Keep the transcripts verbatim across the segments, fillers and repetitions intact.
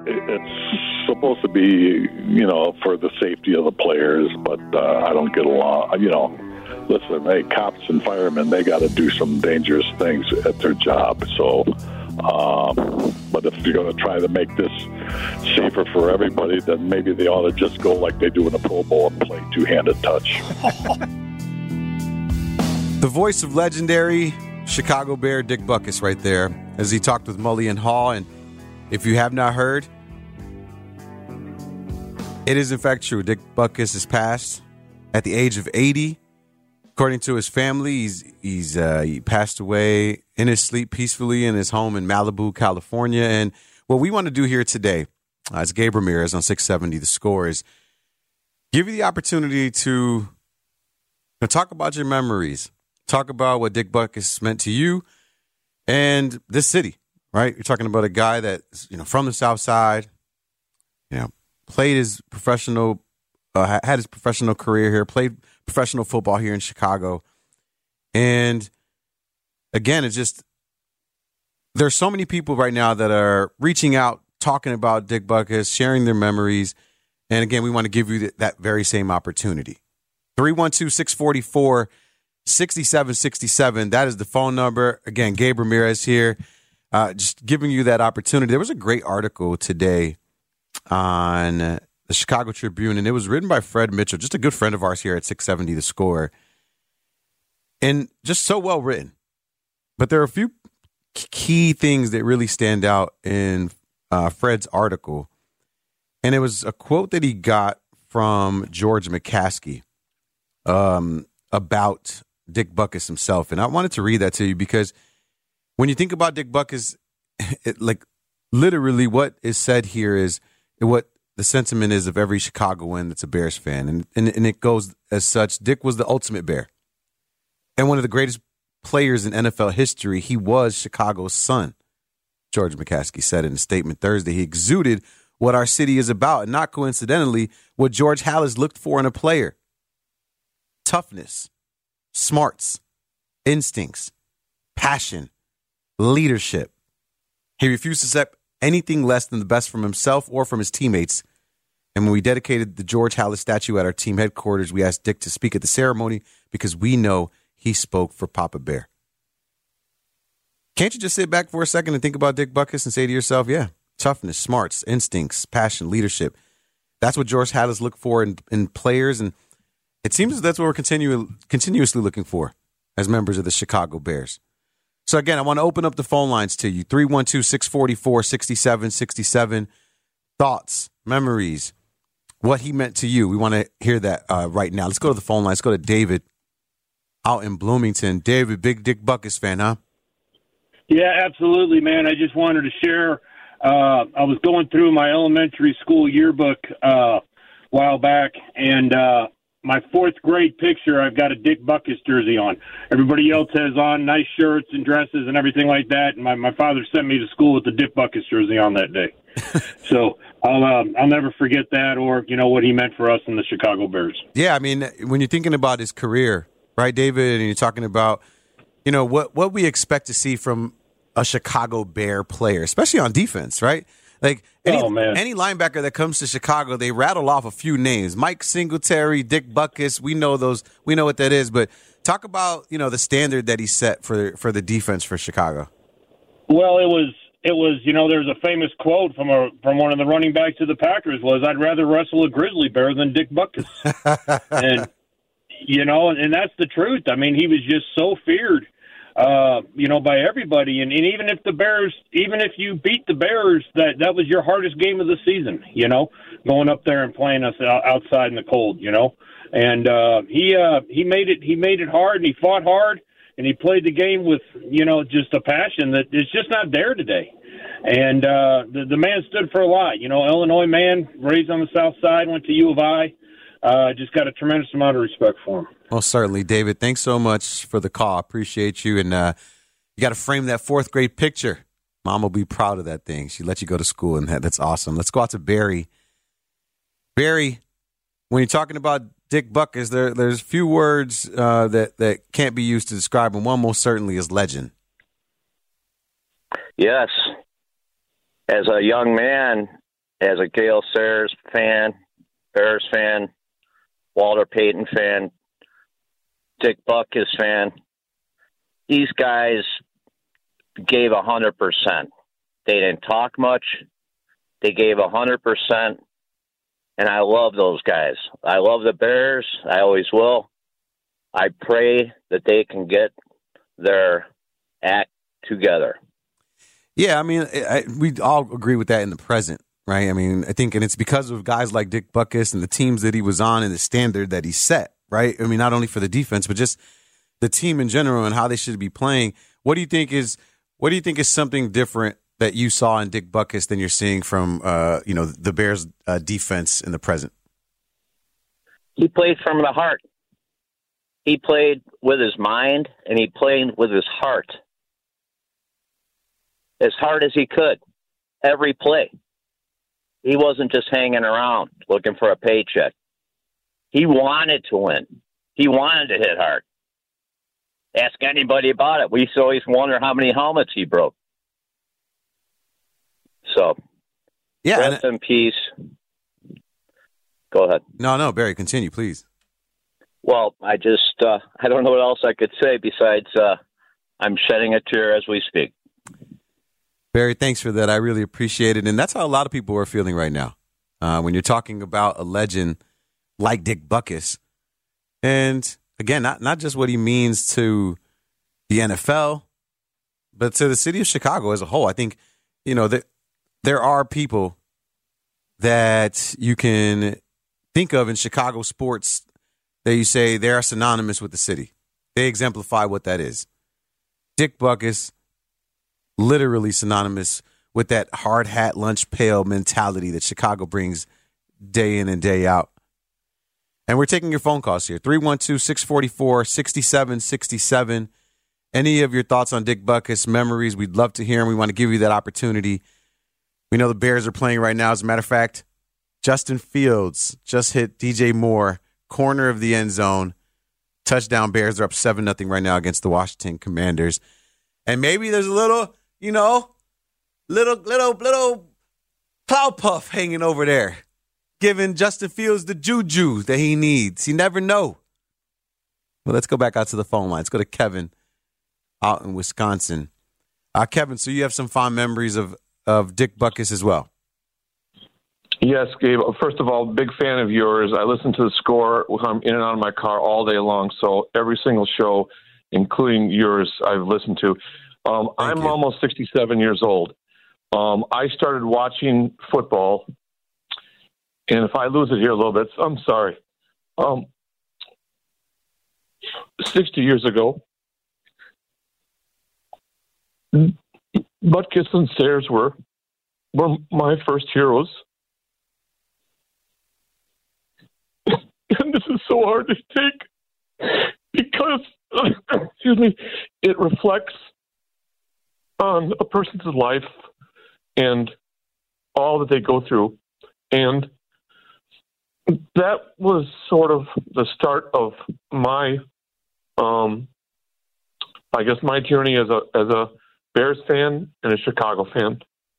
it's supposed to be, you know, for the safety of the players, but uh, I don't get along, you know. Listen, hey, cops and firemen, they got to do some dangerous things at their job. So, um, but if you're going to try to make this safer for everybody, then maybe they ought to just go like they do in the Pro Bowl and play two-handed touch. The voice of legendary Chicago Bear Dick Butkus right there as he talked with Mullion Hall. And if you have not heard, it is in fact true. Dick Butkus has passed at the age of eighty. According to his family, he's he's uh, he passed away in his sleep peacefully in his home in Malibu, California. And what we want to do here today, uh, as Gabe Ramirez on six seventy The Score, is give you the opportunity to you know, talk about your memories, talk about what Dick Butkus meant to you and this city. Right? You're talking about a guy that's you know from the South Side, you know, played his professional, uh, had his professional career here, played professional football here in Chicago. And again, it's just, there's so many people right now that are reaching out, talking about Dick Butkus, sharing their memories. And again, we want to give you th- that very same opportunity. three one two, six four four, six seven six seven. That is the phone number. Again, Gabe Ramirez here, uh, just giving you that opportunity. There was a great article today on the Chicago Tribune, and it was written by Fred Mitchell, just a good friend of ours here at six seventy The Score, and just so well written. But there are a few key things that really stand out in uh, Fred's article, and it was a quote that he got from George McCaskey um, about Dick Butkus himself, and I wanted to read that to you because when you think about Dick Butkus, it, like literally what is said here is what the sentiment is of every Chicagoan that's a Bears fan. And, and and it goes as such. Dick was the ultimate Bear. And one of the greatest players in N F L history. He was Chicago's son, George McCaskey said in a statement Thursday. He exuded what our city is about, and not coincidentally, what George Halas looked for in a player. Toughness, smarts, instincts, passion, leadership. He refused to accept anything less than the best from himself or from his teammates. And when we dedicated the George Halas statue at our team headquarters, we asked Dick to speak at the ceremony because we know he spoke for Papa Bear. Can't you just sit back for a second and think about Dick Butkus and say to yourself, yeah, toughness, smarts, instincts, passion, leadership. That's what George Halas looked for in, in players. And it seems that's what we're continu- continuously looking for as members of the Chicago Bears. So, again, I want to open up the phone lines to you. three one two, six four four, six seven six seven. Thoughts, memories, what he meant to you. We want to hear that uh, right now. Let's go to the phone line. Let's go to David out in Bloomington. David, big Dick Butkus fan, huh? Yeah, absolutely, man. I just wanted to share. Uh, I was going through my elementary school yearbook uh, a while back, and uh, my fourth grade picture, I've got a Dick Butkus jersey on. Everybody else has on nice shirts and dresses and everything like that. And my, my father sent me to school with the Dick Butkus jersey on that day. So I'll um, I'll never forget that, or you know what he meant for us in the Chicago Bears. Yeah, I mean, when you're thinking about his career, right, David, and you're talking about, you know, what what we expect to see from a Chicago Bear player, especially on defense, right? Like any, oh, man. any linebacker that comes to Chicago, they rattle off a few names: Mike Singletary, Dick Butkus. We know those. We know what that is. But talk about you know the standard that he set for for the defense for Chicago. Well, it was it was you know there's a famous quote from a from one of the running backs of the Packers was, "I'd rather wrestle a grizzly bear than Dick Butkus," and you know, and that's the truth. I mean, he was just so feared. Uh, you know, by everybody. And, and even if the Bears, even if you beat the Bears, that, that was your hardest game of the season, you know, going up there and playing us outside in the cold, you know. And uh, he uh, he made it he made it hard, and he fought hard, and he played the game with, you know, just a passion that is just not there today. And uh, the, the man stood for a lot. You know, Illinois man, raised on the South Side, went to U of I. Uh, just got a tremendous amount of respect for him. Well, certainly, David. Thanks so much for the call. I appreciate you. And uh, you got to frame that fourth grade picture. Mom will be proud of that thing. She let you go to school, and that, that's awesome. Let's go out to Barry. Barry, when you're talking about Dick Butkus, there, there's few words uh, that, that can't be used to describe him. One most certainly is legend. Yes. As a young man, as a Gale Sayers fan, Bears fan, Walter Payton fan, Dick Butkus fan, these guys gave a hundred percent. They didn't talk much. They gave a hundred percent, and I love those guys. I love the Bears. I always will. I pray that they can get their act together. Yeah, I mean, I, we all agree with that in the present, right? I mean, I think, and it's because of guys like Dick Butkus and the teams that he was on and the standard that he set, right? I mean, not only for the defense, but just the team in general and how they should be playing. What do you think is what do you think is something different that you saw in Dick Butkus than you're seeing from, uh, you know, the Bears' uh, defense in the present? He played from the heart. He played with his mind, and he played with his heart. As hard as he could, every play. He wasn't just hanging around looking for a paycheck. He wanted to win. He wanted to hit hard. Ask anybody about it. We used to always wonder how many helmets he broke. So, yeah, rest in peace. Go ahead. No, no, Barry, continue, please. Well, I just, uh, I don't know what else I could say besides uh, I'm shedding a tear as we speak. Barry, thanks for that. I really appreciate it. And that's how a lot of people are feeling right now. Uh, when you're talking about a legend like Dick Butkus. And again, not, not just what he means to the N F L, but to the city of Chicago as a whole. I think, you know, that there are people that you can think of in Chicago sports that you say they are synonymous with the city. They exemplify what that is. Dick Butkus, literally synonymous with that hard hat, lunch pail mentality that Chicago brings day in and day out. And we're taking your phone calls here. three one two, six four four, six seven six seven. Any of your thoughts on Dick Butkus, memories, we'd love to hear them. We want to give you that opportunity. We know the Bears are playing right now. As a matter of fact, Justin Fields just hit D J Moore, corner of the end zone. Touchdown. Bears are up seven nothing right now against the Washington Commanders. And maybe there's a little, you know, little, little, little cloud puff hanging over there, giving Justin Fields the juju that he needs. You never know. Well, let's go back out to the phone line. Let's go to Kevin out in Wisconsin. Uh, Kevin, so you have some fond memories of, of Dick Butkus as well. Yes, Gabe. First of all, big fan of yours. I listen to the Score when I'm in and out of my car all day long, so every single show, including yours, I've listened to. Um, I'm you. almost sixty-seven years old. Um, I started watching football, and if I lose it here a little bit, I'm sorry. Um, sixty years ago, Butkus and Sayers were, were my first heroes. And this is so hard to take because, excuse me, it reflects on a person's life and all that they go through. And that was sort of the start of my, um, I guess, my journey as a as a Bears fan and a Chicago fan.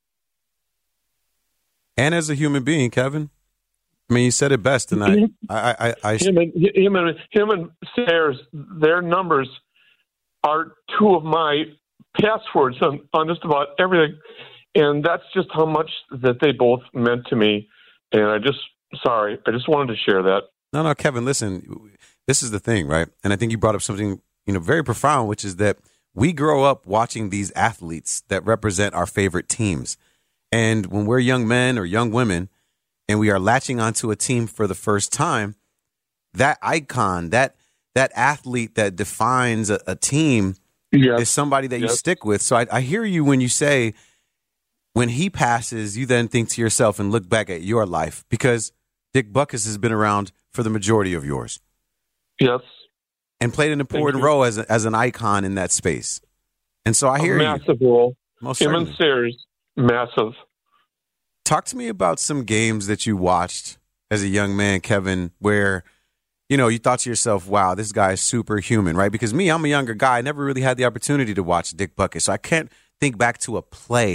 And as a human being, Kevin. I mean, you said it best tonight. Mm-hmm. I, I, I, him, and, him, and, him and Sayers, their numbers are two of my passwords on, on just about everything. And that's just how much that they both meant to me. And I just, sorry, I just wanted to share that. No, no, Kevin, listen, this is the thing, right? And I think you brought up something, you know, very profound, which is that we grow up watching these athletes that represent our favorite teams. And when we're young men or young women, and we are latching onto a team for the first time, that icon, that that athlete that defines a, a team yes. is somebody that yes. you stick with. So I, I hear you when you say, when he passes, you then think to yourself and look back at your life, because Dick Butkus has been around for the majority of yours. Yes. And played an important role as a, as an icon in that space. And so I hear a you. Massive role. Most Him certainly. and Sayers, massive. Talk to me about some games that you watched as a young man, Kevin, where, you know, you thought to yourself, wow, this guy is superhuman, right? Because me, I'm a younger guy. I never really had the opportunity to watch Dick Butkus. So I can't think back to a play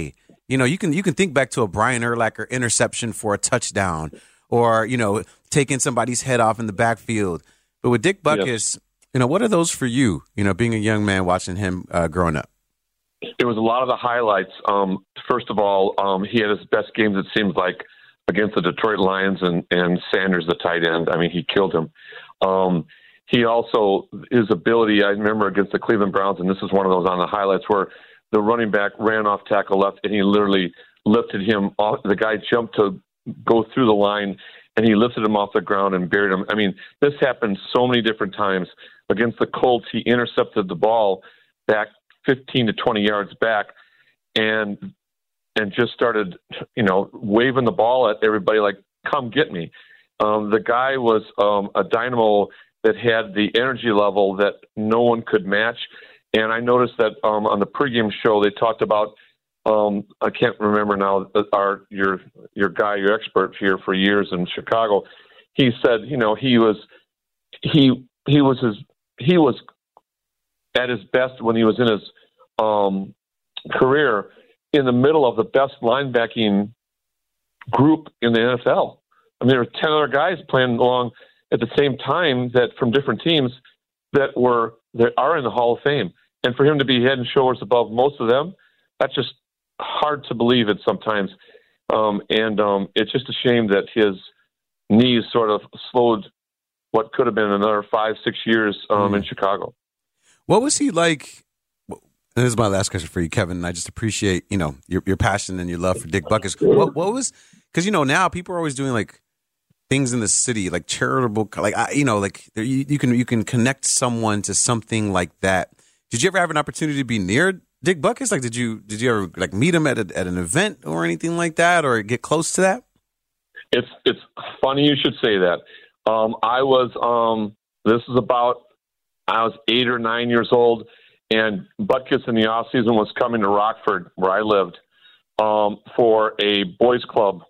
You know, you can you can think back to a Brian Urlacher interception for a touchdown, or you know, taking somebody's head off in the backfield. But with Dick Butkus, yes. you know, what are those for you? You know, being a young man watching him uh, growing up. It was a lot of the highlights. Um, first of all, um, he had his best games, it seems like, against the Detroit Lions and, and Sanders, the tight end. I mean, he killed him. Um, he also, his ability, I remember against the Cleveland Browns, and this is one of those on the highlights where the running back ran off tackle left and he literally lifted him off. The guy jumped to go through the line and he lifted him off the ground and buried him. I mean, this happened so many different times. Against the Colts, he intercepted the ball back fifteen to twenty yards back and and just started, you know, waving the ball at everybody like, come get me. Um, the guy was um, a dynamo that had the energy level that no one could match. And I noticed that um, on the pregame show, they talked about, um, I can't remember now, our your your guy, your expert here for years in Chicago. He said, you know, he was he he was his he was at his best when he was in his um, career in the middle of the best linebacking group in the N F L. I mean, there were ten other guys playing along at the same time that from different teams that were that are in the Hall of Fame. And for him to be head and shoulders above most of them, that's just hard to believe it sometimes. Um, and um, it's just a shame that his knees sort of slowed what could have been another five, six years um, mm. in Chicago. What was he like? This is my last question for you, Kevin. And I just appreciate, you know, your your passion and your love for Dick Butkus. What, what was, because, you know, now people are always doing like things in the city, like charitable, like, you know, like you, you can you can connect someone to something like that. Did you ever have an opportunity to be near Dick Butkus? Like, did you did you ever like meet him at a, at an event or anything like that, or get close to that? It's it's funny you should say that. Um, I was um, this is about I was eight or nine years old, and Butkus in the off season was coming to Rockford, where I lived, um, for a boys club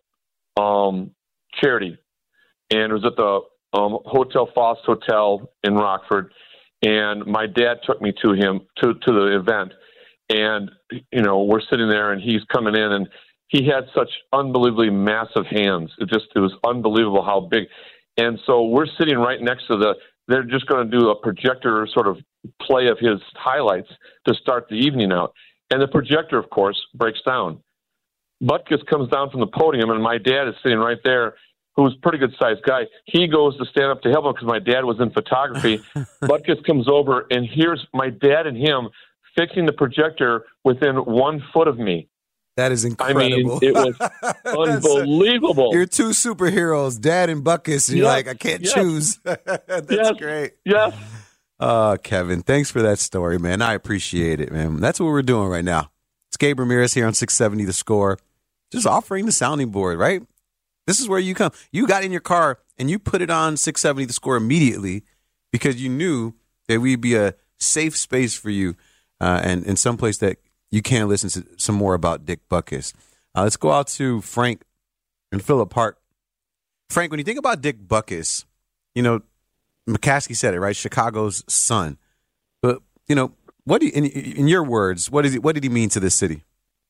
um, charity, and it was at the um, Hotel Foss Hotel in Rockford. And my dad took me to him to, to the event, and you know we're sitting there, and he's coming in, and he had such unbelievably massive hands. It just it was unbelievable how big. And so we're sitting right next to the. They're just going to do a projector sort of play of his highlights to start the evening out, and the projector, of course, breaks down. Butkus comes down from the podium, and my dad is sitting right there. Who's a pretty good-sized guy. He goes to stand up to help him because my dad was in photography. Butkus comes over, and here's my dad and him fixing the projector within one foot of me. That is incredible. I mean, it was unbelievable. A, you're two superheroes, Dad and Butkus, and you're yes, like, I can't yes. choose. That's yes, great. Yes. Oh, Kevin, thanks for that story, man. I appreciate it, man. That's what we're doing right now. It's Gabe Ramirez here on six seventy The Score, just offering the sounding board, right? This is where you come. You got in your car and you put it on six seventy The Score immediately because you knew that we'd be a safe space for you uh, and in some place that you can listen to some more about Dick Butkus. Uh, let's go out to Frank and Phillip Park. Frank, when you think about Dick Butkus, you know, McCaskey said it, right? Chicago's son. But, you know, what do you, in, in your words, what, is he, what did he mean to this city?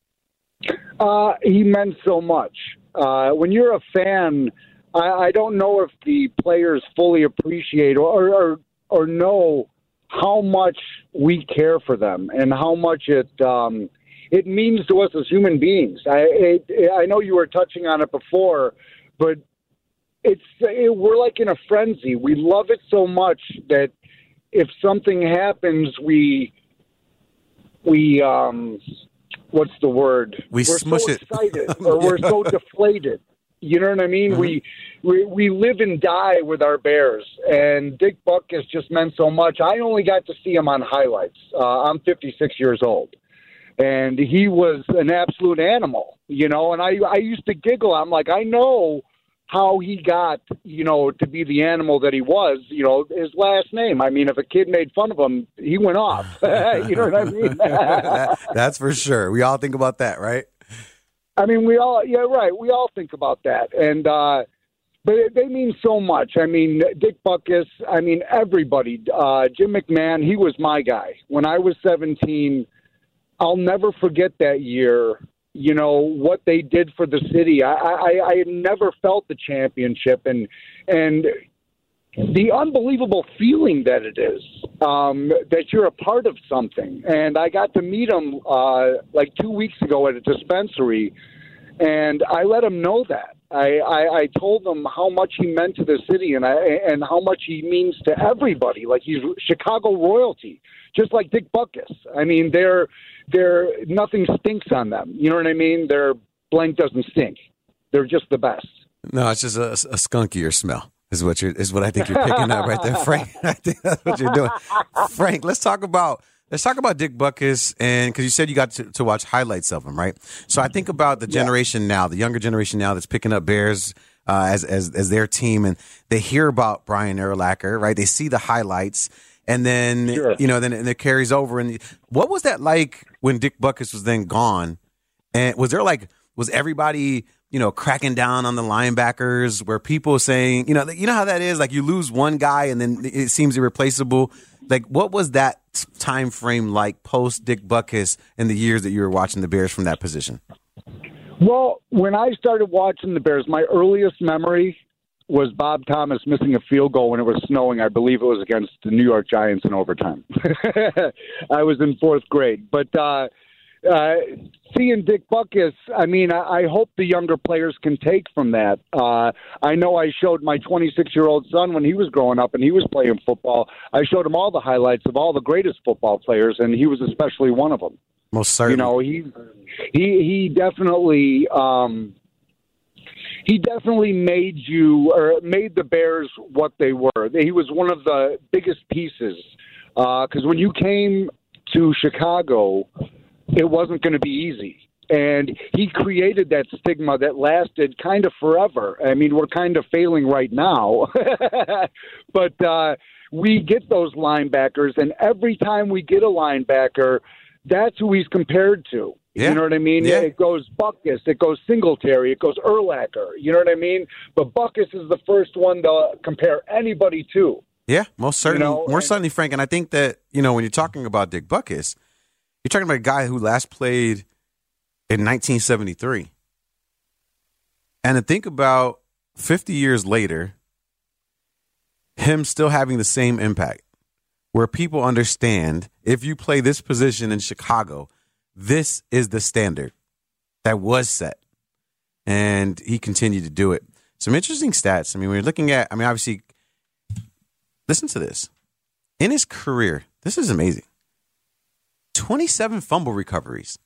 Uh, he meant so much. Uh, when you're a fan, I, I don't know if the players fully appreciate or, or or know how much we care for them and how much it um, it means to us as human beings. I it, I know you were touching on it before, but it's it, we're like in a frenzy. We love it so much that if something happens, we we um. What's the word? We we're smush so it. excited, or we're so deflated. You know what I mean? Mm-hmm. We, we we live and die with our Bears, and Dick Butkus just meant so much. I only got to see him on highlights. Uh, I'm fifty-six years old, and he was an absolute animal. You know, and I I used to giggle. I'm like, I know how he got, you know, to be the animal that he was, you know, his last name. I mean, if a kid made fun of him, he went off. You know what I mean? that, that's for sure. We all think about that, right? I mean, we all, yeah, right. We all think about that. And, uh, but they mean so much. I mean, Dick Butkus, I mean, everybody. Uh, Jim McMahon, he was my guy. When I was seventeen, I'll never forget that year you know, what they did for the city. I, I, I had never felt the championship and and the unbelievable feeling that it is, um, that you're a part of something. And I got to meet him uh, like two weeks ago at a dispensary, and I let him know that. I, I, I told him how much he meant to the city and I, and how much he means to everybody. Like he's Chicago royalty, just like Dick Butkus. I mean, they're they're nothing stinks on them. You know what I mean? Their blank doesn't stink. They're just the best. No, it's just a, a skunkier smell. Is what you're is what I think you're picking up right there, Frank. I think that's what you're doing, Frank. Let's talk about let's talk about Dick Butkus, and because you said you got to, to watch highlights of him, right? So I think about the generation yeah. now, the younger generation now that's picking up Bears uh, as as as their team, and they hear about Brian Urlacher, right? They see the highlights, and then sure. you know, then and it carries over. And what was that like when Dick Butkus was then gone? And was there like was everybody you know, cracking down on the linebackers, where people saying, you know, you know how that is, like you lose one guy and then it seems irreplaceable. Like, what was that time frame like post Dick Butkus in the years that you were watching the Bears from that position? Well, when I started watching the Bears, my earliest memory was Bob Thomas missing a field goal when it was snowing. I believe it was against the New York Giants in overtime. I was in fourth grade, but, uh, Uh, seeing Dick Butkus, I mean, I, I hope the younger players can take from that. Uh, I know I showed my twenty-six-year-old son when he was growing up and he was playing football. I showed him all the highlights of all the greatest football players, and he was especially one of them. Most certainly. You know, he he he definitely um, he definitely made you or made the Bears what they were. He was one of the biggest pieces because uh, when you came to Chicago, it wasn't going to be easy. And he created that stigma that lasted kind of forever. I mean, we're kind of failing right now. but uh, we get those linebackers, and every time we get a linebacker, that's who he's compared to. Yeah. You know what I mean? Yeah. It goes Butkus, it goes Singletary, it goes Urlacher. You know what I mean? But Butkus is the first one to compare anybody to. Yeah, most certainly. You know, More and, certainly, Frank. And I think that, you know, when you're talking about Dick Butkus, you're talking about a guy who last played in nineteen seventy-three. And to think about fifty years later, him still having the same impact, where people understand if you play this position in Chicago, this is the standard that was set. And he continued to do it. Some interesting stats. I mean, when you're looking at, I mean, obviously, listen to this. In his career, this is amazing. twenty-seven fumble recoveries.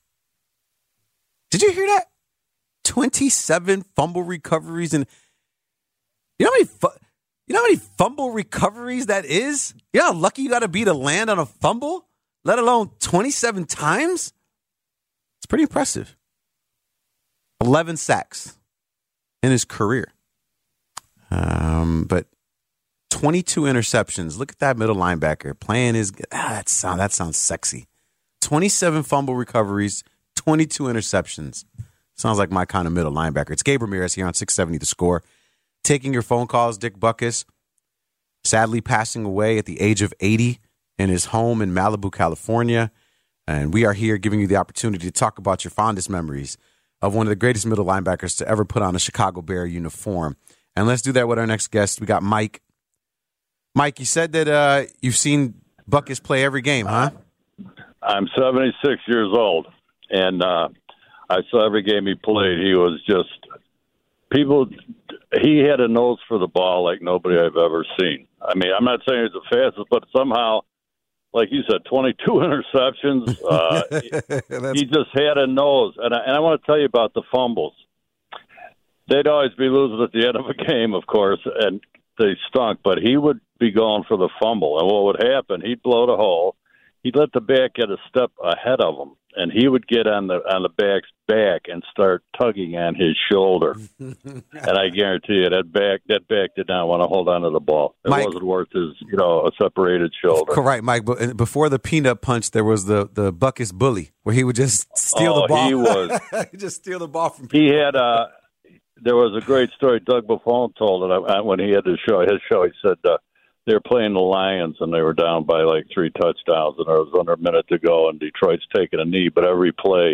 Did you hear that? twenty-seven fumble recoveries. And you know how many, fu- you know how many fumble recoveries that is? You know how lucky you got to be to land on a fumble, let alone twenty-seven times? It's pretty impressive. eleven sacks in his career. Um, but twenty-two interceptions. Look at that middle linebacker playing his. Ah, that sound that sounds sexy. twenty-seven fumble recoveries, twenty-two interceptions. Sounds like my kind of middle linebacker. It's Gabe Ramirez here on six seventy The Score. Taking your phone calls, Dick Butkus, sadly passing away at the age of eighty in his home in Malibu, California. And we are here giving you the opportunity to talk about your fondest memories of one of the greatest middle linebackers to ever put on a Chicago Bear uniform. And let's do that with our next guest. We got Mike. Mike, you said that uh, you've seen Butkus play every game, huh? I'm seventy-six years old, and uh, I saw every game he played. He was just people. He had a nose for the ball like nobody I've ever seen. I mean, I'm not saying he's the fastest, but somehow, like you said, twenty-two interceptions. Uh, he, he just had a nose, and I, and I want to tell you about the fumbles. They'd always be losing at the end of a game, of course, and they stunk. But he would be going for the fumble, and what would happen? He'd blow the hole. He'd let the back get a step ahead of him, and he would get on the on the back's back and start tugging on his shoulder. And I guarantee you that back that back did not want to hold on to the ball. It Mike, wasn't worth his, you know, a separated shoulder. Correct, Mike. But before the peanut punch, there was the the Butkus bully, where he would just steal oh, the ball. He was. He'd just steal the ball from people. He had a. There was a great story Doug Buffon told it when he had his show. His show, he said. Uh, They were playing the Lions, and they were down by like three touchdowns, and there was under a minute to go, and Detroit's taking a knee. But every play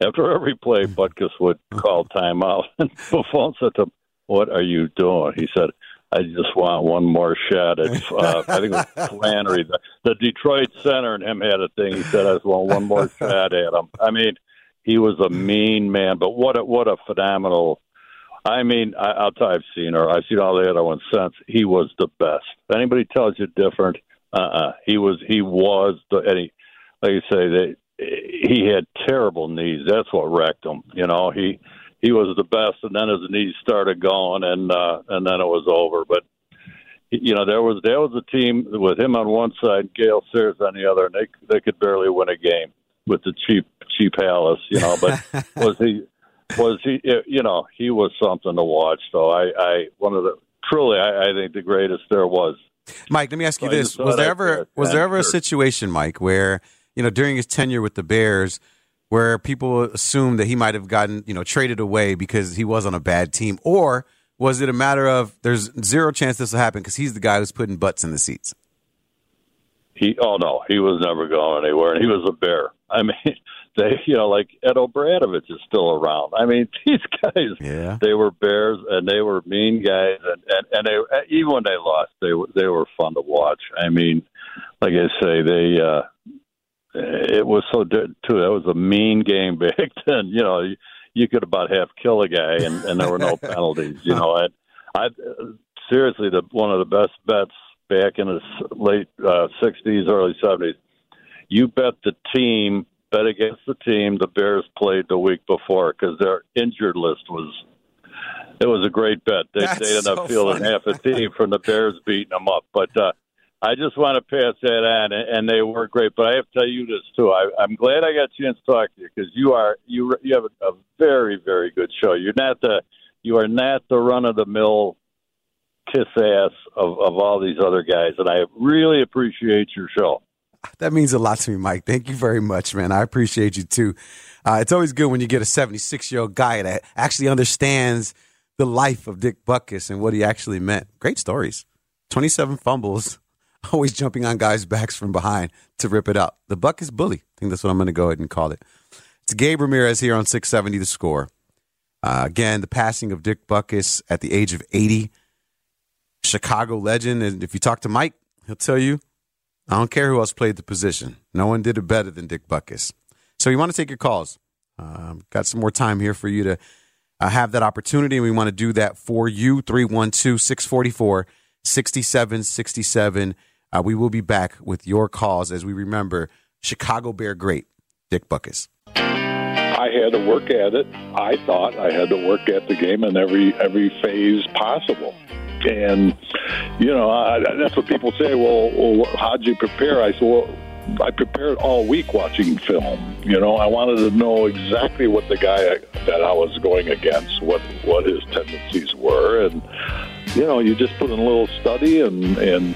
after every play, Butkus would call timeout. And Buffon said to him, "What are you doing?" He said, "I just want one more shot at, uh, I think it was Flannery, the, the Detroit center, and him had a thing. He said, I just want one more shot at him." I mean, he was a mean man, but what a, what a phenomenal, I mean, I, I'll tell you, I've seen her. I've seen all the other ones since. He was the best. If anybody tells you different, uh-uh. He was, he was, the, and he, like you say, they, he had terrible knees. That's what wrecked him. You know, he, He was the best, and then his knees started going, and uh, and then it was over. But you know, there was there was a team with him on one side, Gale Sayers on the other, and they they could barely win a game with the cheap cheap Hallis. You know, but was he was he? You know, he was something to watch. So I, I one of the truly, I, I think the greatest there was. Mike, let me ask you so this: Was there ever was there ever a situation, Mike, where you know during his tenure with the Bears, where people assumed that he might have gotten, you know, traded away because he was on a bad team? Or was it a matter of there's zero chance this will happen because he's the guy who's putting butts in the seats? He, oh, no, he was never going anywhere, and he was a Bear. I mean, they, you know, like Ed O'Bradovich is still around. I mean, these guys, yeah. they were Bears, and they were mean guys, and, and, and they, even when they lost, they were, they were fun to watch. I mean, like I say, they – uh it was so too. That was a mean game back then. You know, you, you could about half kill a guy, and, and there were no penalties. You know, I, I seriously, the one of the best bets back in the late uh, sixties, early seventies. You bet the team, bet against the team the Bears played the week before because their injured list was. It was a great bet. They, they ended so up fielding half a team from the Bears beating them up, but. Uh, I just want to pass that on, and they were great. But I have to tell you this too. I, I'm glad I got a chance to talk to you because you are you you have a, a very very good show. You're not the you are not the run of the mill kiss ass of, of all these other guys, and I really appreciate your show. That means a lot to me, Mike. Thank you very much, man. I appreciate you too. Uh, it's always good when you get a seventy-six year old guy that actually understands the life of Dick Butkus and what he actually meant. Great stories. twenty-seven fumbles. Always jumping on guys' backs from behind to rip it out. The Butkus bully. I think that's what I'm going to go ahead and call it. It's Gabe Ramirez here on six seventy The Score. Uh, again, the passing of Dick Butkus at the age of eighty. Chicago legend. And if you talk to Mike, he'll tell you, I don't care who else played the position. No one did it better than Dick Butkus. So we want to take your calls. Um, got some more time here for you to uh, have that opportunity, and we want to do that for you. three one two, six four four, six seven six seven. Uh, we will be back with your calls as we remember Chicago Bear great Dick Butkus. I had to work at it. I thought I had to work at the game in every every phase possible. And, you know, I, that's what people say, well, well, how'd you prepare? I said, well, I prepared all week watching film. You know, I wanted to know exactly what the guy that I was going against, what, what his tendencies were. And, you know, you just put in a little study and, and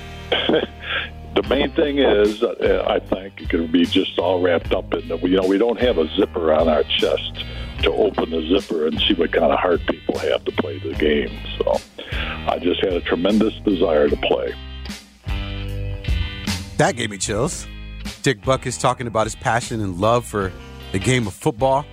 the main thing is, uh, I think it could be just all wrapped up in the, you know, we don't have a zipper on our chest to open the zipper and see what kind of heart people have to play the game. So I just had a tremendous desire to play. That gave me chills. Dick Butkus talking about his passion and love for the game of football.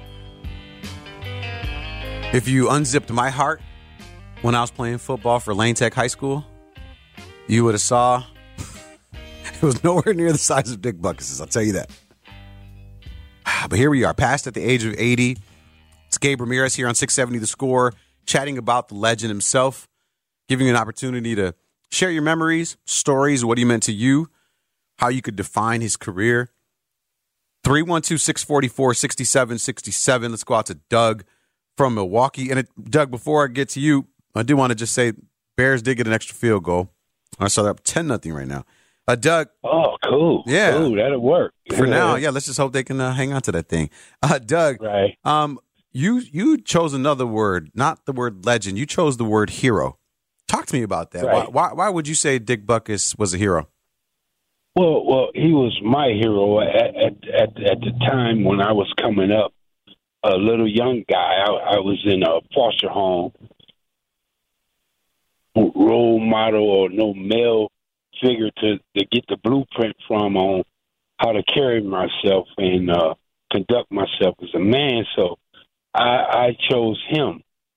If you unzipped my heart when I was playing football for Lane Tech High School, you would have saw it was nowhere near the size of Dick Butkus's, I'll tell you that. But here we are, past at the age of eighty. It's Gabe Ramirez here on six seventy The Score, chatting about the legend himself, giving you an opportunity to share your memories, stories, what he meant to you, how you could define his career. three one two, six four four, six seven six seven. Let's go out to Doug from Milwaukee. And it, Doug, before I get to you, I do want to just say Bears did get an extra field goal. I saw that ten nothing right now. Uh, Doug. Oh, cool. Yeah. Cool. That'll work. For now, yeah, let's just hope they can uh, hang on to that thing. Uh, Doug, right. um, you you chose another word, not the word legend. You chose the word hero. Talk to me about that. Right. Why, why, why would you say Dick Butkus was a hero? Well, well, he was my hero at, at at at the time when I was coming up, a little young guy. I, I was in a foster home. Role model or no male figure to, to get the blueprint from on how to carry myself and uh, conduct myself as a man. So I, I chose him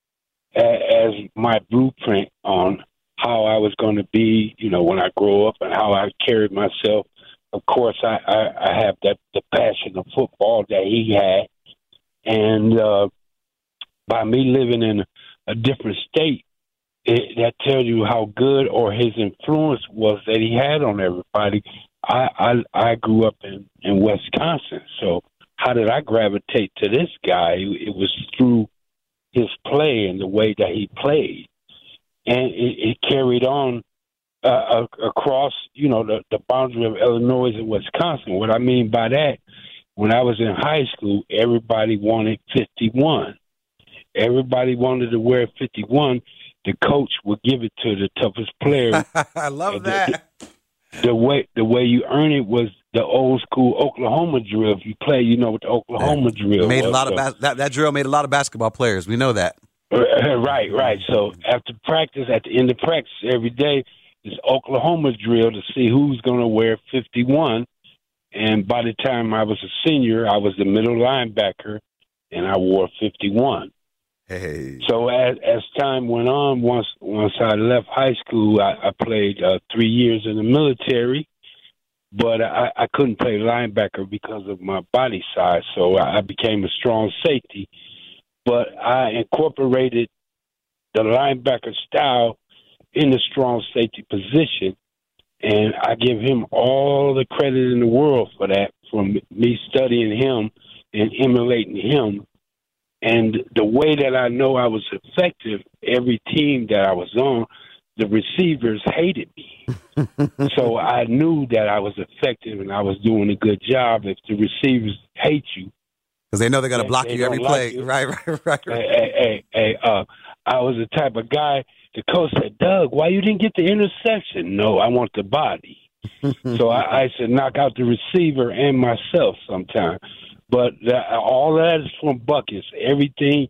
as my blueprint on how I was going to be, you know, when I grow up and how I carried myself. Of course, I, I, I have that the passion of football that he had. And uh, by me living in a different state, it, that tells you how good or his influence was that he had on everybody. I, I, I grew up in, in Wisconsin, so how did I gravitate to this guy? It was through his play and the way that he played. And it, it carried on uh, across, you know, the, the boundary of Illinois and Wisconsin. What I mean by that, when I was in high school, everybody wanted fifty-one. Everybody wanted to wear fifty-one. The coach would give it to the toughest player. I love the, that. The, the way the way you earn it was the old school Oklahoma drill. If you play, you know what the Oklahoma yeah. drill made was. a lot so, of bas- that, that drill made a lot of basketball players. We know that. Right, right. So after practice, at the end of practice every day, is Oklahoma drill to see who's going to wear fifty-one. And by the time I was a senior, I was the middle linebacker, and I wore fifty-one. Hey. So as as time went on, once once I left high school, I, I played uh, three years in the military, but I, I couldn't play linebacker because of my body size. So I became a strong safety. But I incorporated the linebacker style in the strong safety position, and I give him all the credit in the world for that, for me studying him and emulating him. And the way that I know I was effective, every team that I was on, the receivers hated me. So I knew that I was effective and I was doing a good job. If the receivers hate you, because they know they got to block they you every like play. You. Right, right, right. Hey, hey, hey, hey uh, I was the type of guy, the coach said, Doug, why you didn't get the interception? No, I want the body. So I, I should knock out the receiver and myself sometime. But the, all of that is from Buckus. Everything,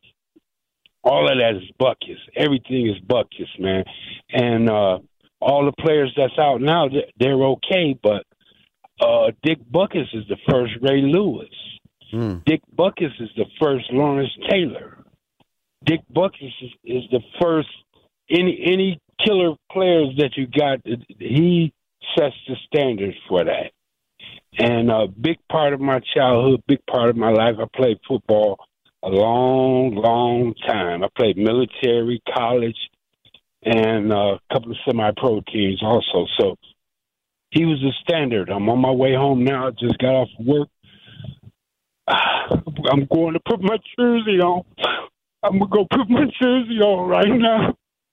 all of that is Buckus. Everything is Buckus, man. And uh, all the players that's out now, they're okay. But uh, Dick Buckus is the first Ray Lewis. Mm. Dick Buckus is the first Lawrence Taylor. Dick Buckus is, is the first any any killer players that you got. He sets the standards for that. And a big part of my childhood, big part of my life, I played football a long, long time. I played military, college, and a couple of semi-pro teams also. So he was the standard. I'm on my way home now. I just got off work. I'm going to put my jersey on. I'm going to go put my jersey on right now.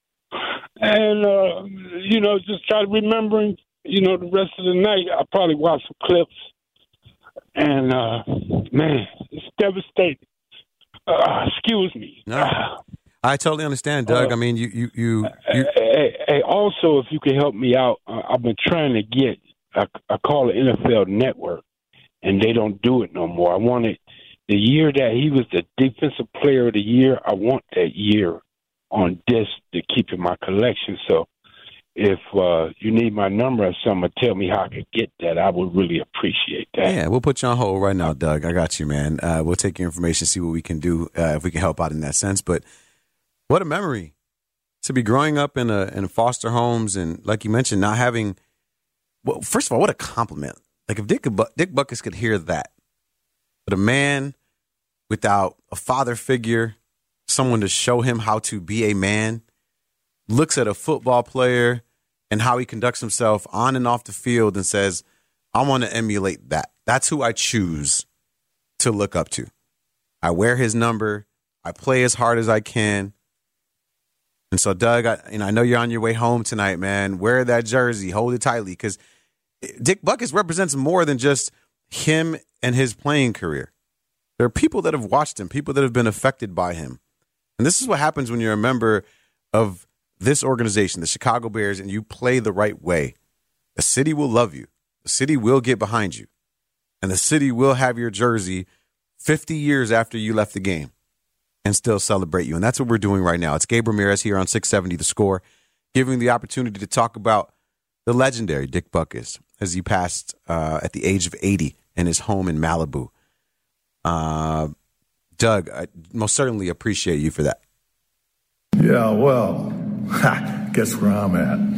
And, uh, you know, just try to remembering, you know, the rest of the night. I'll probably watch some clips. And, uh, man, it's devastating. Uh, excuse me. No, I totally understand, Doug. Uh, I mean, you... you, you, you... Hey, hey, also, if you can help me out, uh, I've been trying to get, I, I call it N F L Network. And they don't do it no more. I wanted the year that he was the defensive player of the year. I want that year on disc to keep in my collection. So if uh, you need my number or something, tell me how I could get that. I would really appreciate that. Yeah, we'll put you on hold right now, Doug. I got you, man. Uh, we'll take your information, see what we can do, uh, if we can help out in that sense. But what a memory to be growing up in a in foster homes and, like you mentioned, not having. Well, first of all, what a compliment. Like if Dick, Dick Buckus could hear that, but a man without a father figure, someone to show him how to be a man, looks at a football player and how he conducts himself on and off the field and says, I want to emulate that. That's who I choose to look up to. I wear his number. I play as hard as I can. And so, Doug, I, you know, I know you're on your way home tonight, man. Wear that jersey. Hold it tightly because Dick Buckus represents more than just him and his playing career. There are people that have watched him, people that have been affected by him. And this is what happens when you're a member of this organization, the Chicago Bears, and you play the right way. The city will love you. The city will get behind you. And the city will have your jersey fifty years after you left the game and still celebrate you. And that's what we're doing right now. It's Gabe Ramirez here on six seventy The Score, giving the opportunity to talk about the legendary Dick Buckus as he passed uh, at the age of eighty in his home in Malibu. Uh, Doug, I most certainly appreciate you for that. Yeah, well, ha, guess where I'm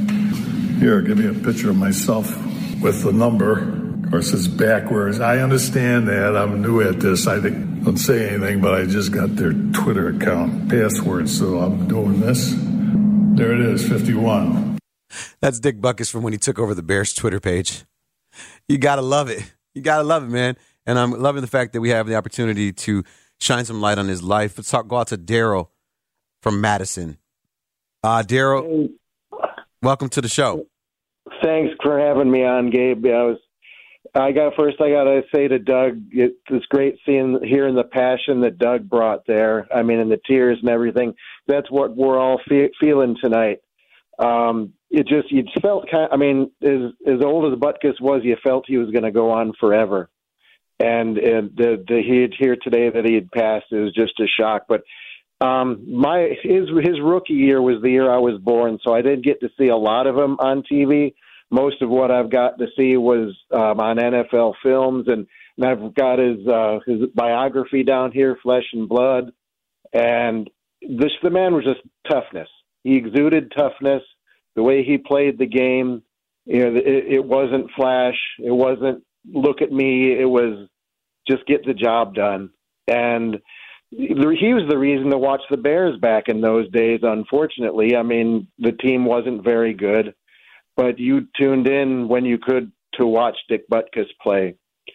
at. Here, give me a picture of myself with the number. Of course, it's backwards. I understand that. I'm new at this. I don't say anything, but I just got their Twitter account password, so I'm doing this. There it is, fifty-one. That's Dick Butkus from when he took over the Bears Twitter page. You got to love it. You got to love it, man. And I'm loving the fact that we have the opportunity to shine some light on his life. Let's talk, go out to Daryl from Madison. Uh, Daryl, welcome to the show. Thanks for having me on, Gabe. I was, I got first. I got to say to Doug, it was great seeing, hearing the passion that Doug brought there. I mean, and the tears and everything. That's what we're all fe- feeling tonight. Um, it just, you felt kind of, I mean, as as old as Butkus was, you felt he was going to go on forever. And, and the, the he'd hear today that he had passed, it was just a shock. But um, my his his rookie year was the year I was born, so I didn't get to see a lot of him on T V. Most of what I've got to see was um, on N F L films, and, and I've got his uh, his biography down here, Flesh and Blood. And this the man was just toughness. He exuded toughness. The way he played the game, you know, it, it wasn't flash. It wasn't look at me. It was just get the job done. And he was the reason to watch the Bears back in those days, unfortunately. I mean, the team wasn't very good, but you tuned in when you could to watch Dick Butkus play.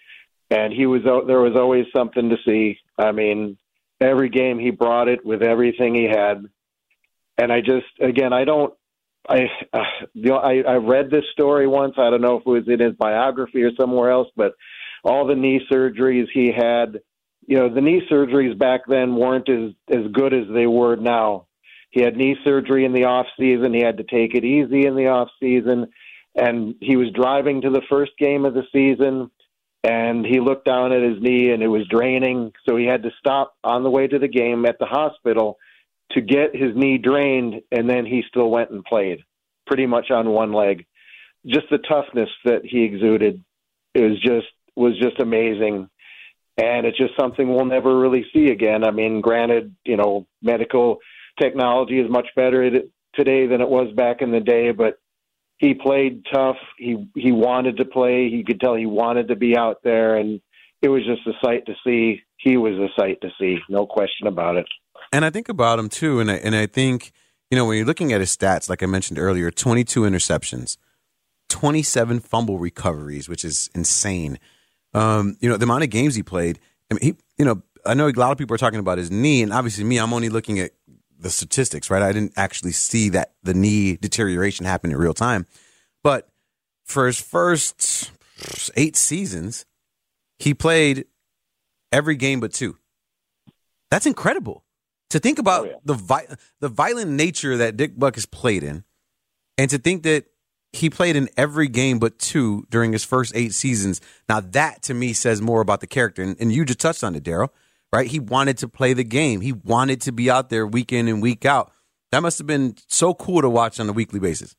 And he was there was always something to see. I mean, every game he brought it with everything he had. And I just, again, I don't, I, uh, you know, I, I read this story once. I don't know if it was in his biography or somewhere else, but all the knee surgeries he had, you know, the knee surgeries back then weren't as, as good as they were now. He had knee surgery in the off season. He had to take it easy in the off season. And he was driving to the first game of the season, and he looked down at his knee and it was draining. So he had to stop on the way to the game at the hospital to get his knee drained, and then he still went and played pretty much on one leg. Just the toughness that he exuded is just was just amazing. And it's just something we'll never really see again. I mean, granted, you know, medical technology is much better today than it was back in the day, but he played tough. He, he wanted to play. You could tell he wanted to be out there, and it was just a sight to see. He was a sight to see, no question about it. And I think about him, too, and I, and I think, you know, when you're looking at his stats, like I mentioned earlier, twenty-two interceptions, twenty-seven fumble recoveries, which is insane. Um, you know, the amount of games he played, I mean, he, you know, I know a lot of people are talking about his knee, and obviously me, I'm only looking at the statistics, right? I didn't actually see that the knee deterioration happen in real time. But for his first eight seasons, he played every game but two. That's incredible. To think about oh, yeah. the vi- the violent nature that Dick Butkus played in, and to think that he played in every game but two during his first eight seasons. Now that to me says more about the character, and, and you just touched on it, Daryl. Right? He wanted to play the game. He wanted to be out there week in and week out. That must have been so cool to watch on a weekly basis.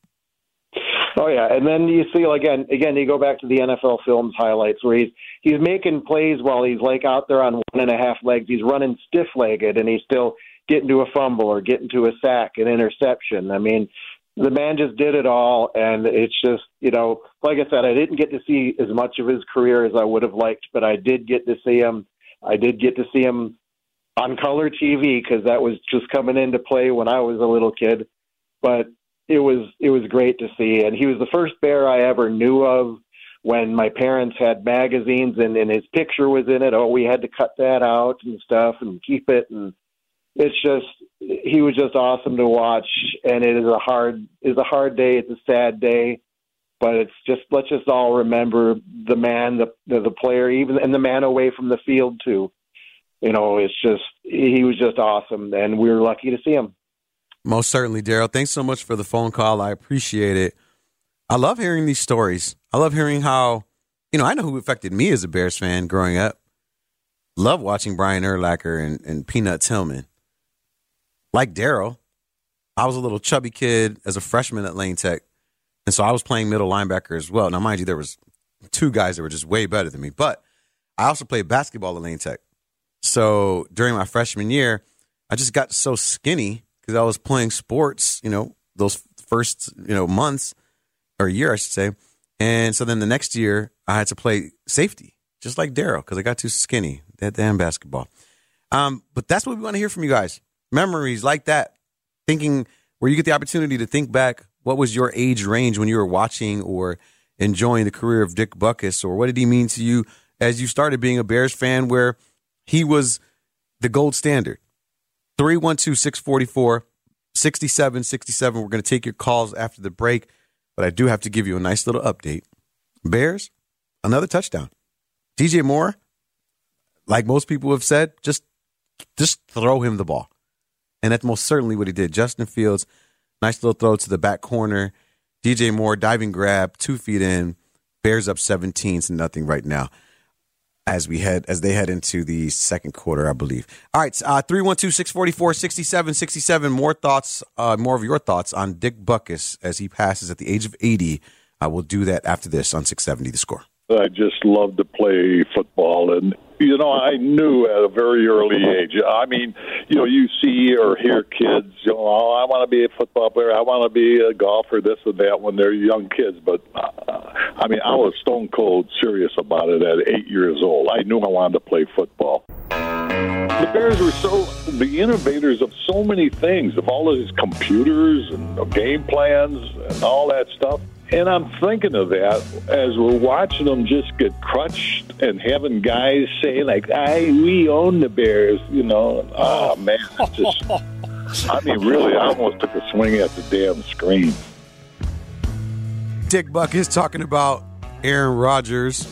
Oh yeah, and then you see again, again, you go back to the N F L Films highlights where he's he's making plays while he's like out there on one and a half legs. He's running stiff legged, and he's still getting to a fumble or getting to a sack, an interception. I mean, the man just did it all, and it's just, you know, like I said, I didn't get to see as much of his career as I would have liked, but I did get to see him. I did get to see him on color T V because that was just coming into play when I was a little kid. But it was it was great to see, and he was the first Bear I ever knew of when my parents had magazines and, and his picture was in it. Oh, we had to cut that out and stuff and keep it, and it's just he was just awesome to watch. And it is a hard is a hard day. It's a sad day, but it's just let's just all remember the man, the the, the player, even and the man away from the field too. You know, it's just he was just awesome, and we were lucky to see him. Most certainly, Daryl. Thanks so much for the phone call. I appreciate it. I love hearing these stories. I love hearing how, you know, I know who affected me as a Bears fan growing up. Love watching Brian Urlacher and, and Peanut Tillman. Like Daryl, I was a little chubby kid as a freshman at Lane Tech, and so I was playing middle linebacker as well. Now, mind you, there was two guys that were just way better than me, but I also played basketball at Lane Tech. So during my freshman year, I just got so skinny because I was playing sports, you know, those first, you know, months or year, I should say. And so then the next year I had to play safety, just like Daryl, because I got too skinny. That damn basketball. Um, but that's what we want to hear from you guys. Memories like that, thinking where you get the opportunity to think back. What was your age range when you were watching or enjoying the career of Dick Butkus, or what did he mean to you as you started being a Bears fan where he was the gold standard? three one two, six four four, six seven six seven. We're going to take your calls after the break, but I do have to give you a nice little update. Bears, another touchdown. D J Moore, like most people have said, just, just throw him the ball. And that's most certainly what he did. Justin Fields, nice little throw to the back corner. D J Moore, diving grab, two feet in. Bears up seventeen to nothing right now as we head as they head into the second quarter, I believe. All right, uh, three one two, six four four, six seven six seven. More thoughts, uh, more of your thoughts on Dick Butkus as he passes at the age of eighty. I will do that after this on six seventy The Score. I just love to play football, and you know, I knew at a very early age. I mean, you know, you see or hear kids, you know, oh, I want to be a football player, I want to be a golfer, this and that when they're young kids. But uh, I mean, I was stone cold serious about it at eight years old. I knew I wanted to play football. The Bears were so the innovators of so many things, of all of these computers and game plans and all that stuff. And I'm thinking of that as we're watching them just get crushed and having guys say, like, I, we own the Bears, you know. Oh, man, it's just, I mean, really, I almost took a swing at the damn screen. Dick Butkus talking about Aaron Rodgers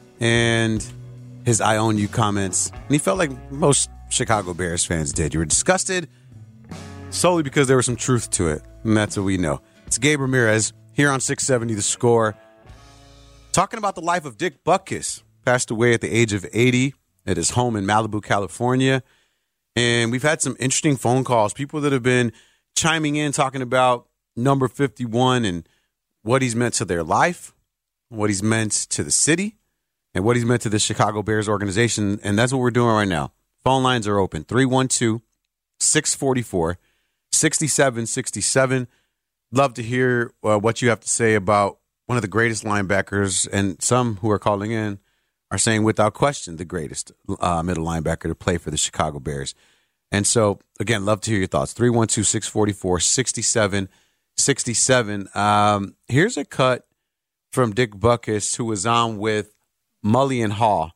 and his I own you comments. And he felt like most Chicago Bears fans did. You were disgusted solely because there was some truth to it. And that's what we know. It's Gabe Ramirez here on six seventy The Score, talking about the life of Dick Butkus. Passed away at the age of eighty at his home in Malibu, California. And we've had some interesting phone calls, people that have been chiming in, talking about number fifty-one and what he's meant to their life, what he's meant to the city, and what he's meant to the Chicago Bears organization. And that's what we're doing right now. Phone lines are open, three one two, six four four, six seven six seven. Love to hear uh, what you have to say about one of the greatest linebackers, and some who are calling in are saying without question the greatest uh, middle linebacker to play for the Chicago Bears. And so, again, love to hear your thoughts. three one two, six four four, six seven six seven. Um, here's a cut from Dick Butkus, who was on with Mully and Haw.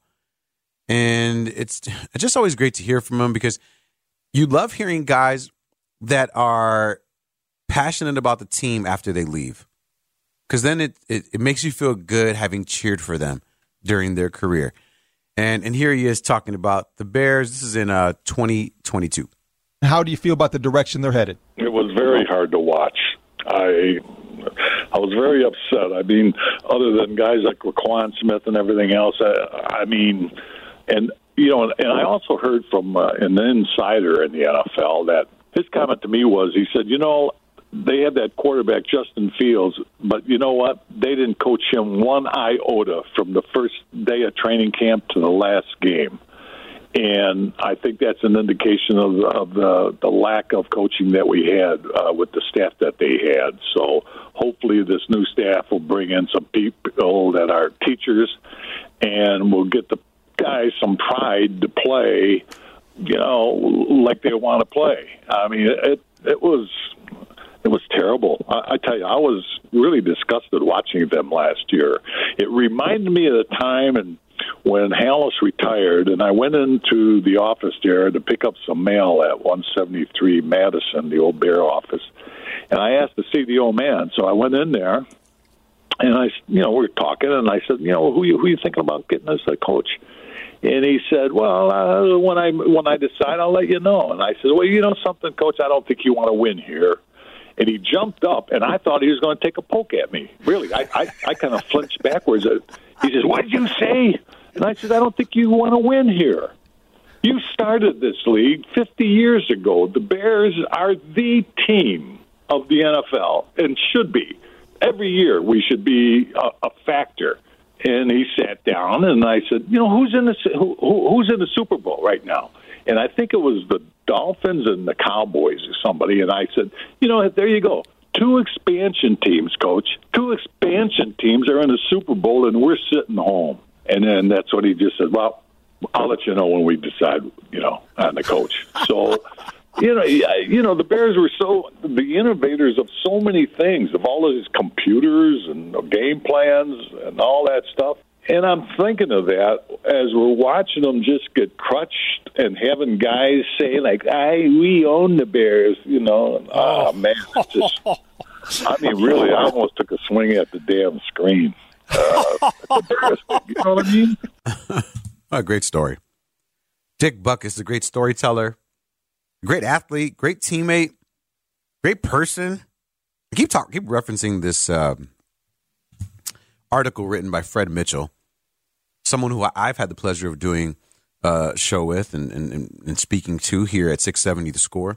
And it's, it's just always great to hear from him because you love hearing guys that are passionate about the team after they leave, because then it, it it makes you feel good having cheered for them during their career. And and here he is talking about the Bears. This is in uh twenty twenty-two. How do you feel about the direction they're headed? It was very hard to watch. I I was very upset. I mean, other than guys like Roquan Smith and everything else, I, I mean, and you know, and I also heard from uh, an insider in the N F L that his comment to me was, he said, you know, they had that quarterback, Justin Fields, but you know what? They didn't coach him one iota from the first day of training camp to the last game. And I think that's an indication of, of the, the lack of coaching that we had uh, with the staff that they had. So hopefully this new staff will bring in some people that are teachers, and we'll get the guys some pride to play, you know, like they want to play. I mean, it it was... It was terrible. I, I tell you, I was really disgusted watching them last year. It reminded me of the time and when Hallis retired, and I went into the office there to pick up some mail at one seventy-three Madison, the old Bear office, and I asked to see the old man. So I went in there, and I, you know, we were talking, and I said, you know, who you who you thinking about getting as a coach? And he said, well, uh, when I when I decide, I'll let you know. And I said, well, you know something, Coach, I don't think you want to win here. And he jumped up, and I thought he was going to take a poke at me. Really, I, I, I kind of flinched backwards. He says, what did you say? And I said, I don't think you want to win here. You started this league fifty years ago. The Bears are the team of the N F L and should be. Every year we should be a, a factor And he sat down, and I said, you know, who's in the who, who's in the Super Bowl right now? And I think it was the Dolphins and the Cowboys or somebody. And I said, you know, there you go. Two expansion teams, Coach. Two expansion teams are in the Super Bowl, and we're sitting home. And then that's what he just said. Well, I'll let you know when we decide, you know, on the coach. So, you know, you know, the Bears were so the innovators of so many things, of all of these computers and game plans and all that stuff. And I'm thinking of that as we're watching them just get crushed and having guys say, like, I, we own the Bears, you know. And, oh, man. It's just, I mean, really, I almost took a swing at the damn screen. Uh, the Bears, you know what I mean? A great story. Dick Butkus, a great storyteller, great athlete, great teammate, great person. I keep talking, keep referencing this um, article written by Fred Mitchell, someone who I've had the pleasure of doing a show with and, and, and speaking to here at six seventy The Score.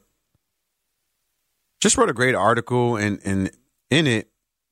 Just wrote a great article, and, and in it,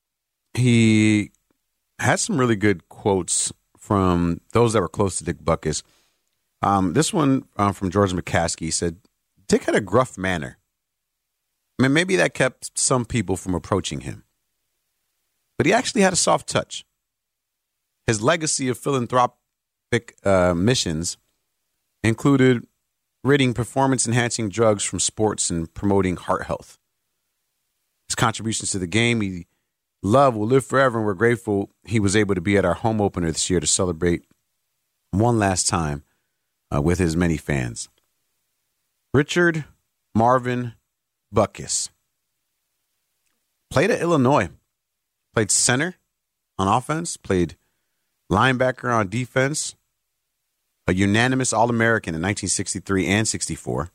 he had some really good quotes from those that were close to Dick Butkus. Um, this one um, from George McCaskey said, Dick had a gruff manner. I mean, maybe that kept some people from approaching him. But he actually had a soft touch. His legacy of philanthropic uh, missions included ridding performance-enhancing drugs from sports and promoting heart health. His contributions to the game, he love will live forever, and we're grateful he was able to be at our home opener this year to celebrate one last time uh, with his many fans. Richard Marvin Butkus played at Illinois, played center on offense, played linebacker on defense, a unanimous All-American in nineteen sixty-three and sixty-four,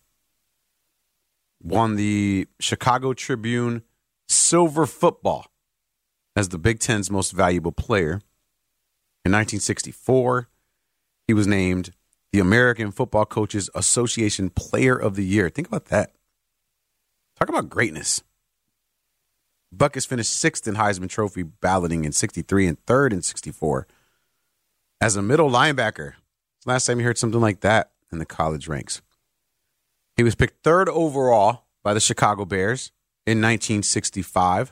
won the Chicago Tribune Silver Football as the Big Ten's most valuable player. In nineteen sixty-four, he was named the American Football Coaches Association Player of the Year. Think about that. Talk about greatness. Butkus finished sixth in Heisman Trophy balloting in sixty-three and third in sixty-four. As a middle linebacker, last time you heard something like that in the college ranks. He was picked third overall by the Chicago Bears in nineteen sixty-five.